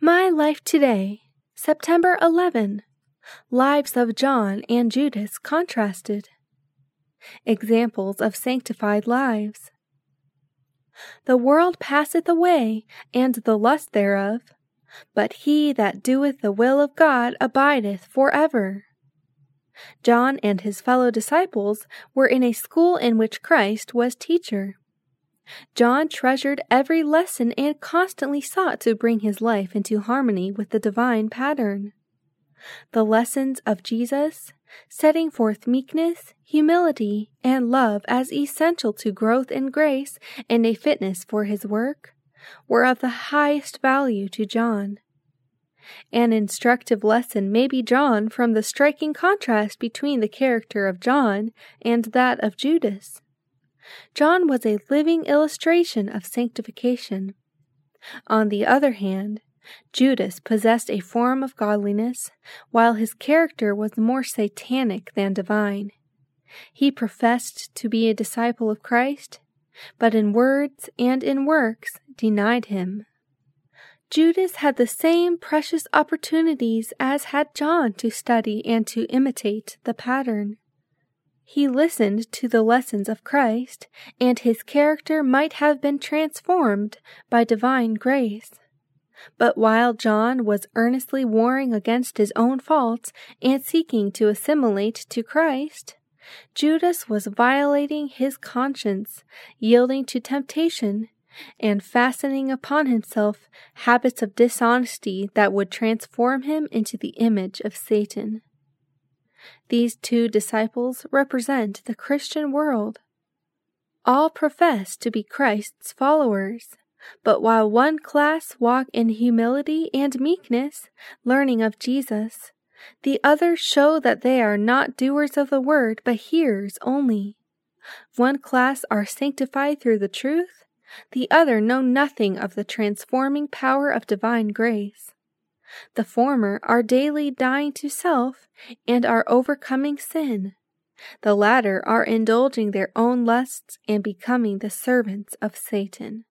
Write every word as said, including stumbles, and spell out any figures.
My Life Today, September eleventh. Lives of John and Judas contrasted. Examples of sanctified lives. The world passeth away, and the lust thereof, but he that doeth the will of God abideth for ever. John and his fellow disciples were in a school in which Christ was teacher. John treasured every lesson and constantly sought to bring his life into harmony with the divine pattern. The lessons of Jesus, setting forth meekness, humility, and love as essential to growth in grace and a fitness for his work, were of the highest value to John. An instructive lesson may be drawn from the striking contrast between the character of John and that of Judas. John was a living illustration of sanctification. On the other hand, Judas possessed a form of godliness, while his character was more satanic than divine. He professed to be a disciple of Christ, but in words and in works denied him. Judas had the same precious opportunities as had John to study and to imitate the pattern. He listened to the lessons of Christ, and his character might have been transformed by divine grace. But while John was earnestly warring against his own faults and seeking to assimilate to Christ, Judas was violating his conscience, yielding to temptation, and fastening upon himself habits of dishonesty that would transform him into the image of Satan. These two disciples represent the Christian world. All profess to be Christ's followers, but while one class walk in humility and meekness, learning of Jesus, the others show that they are not doers of the word, but hearers only. One class are sanctified through the truth, the other know nothing of the transforming power of divine grace. The former are daily dying to self and are overcoming sin. The latter are indulging their own lusts and becoming the servants of Satan.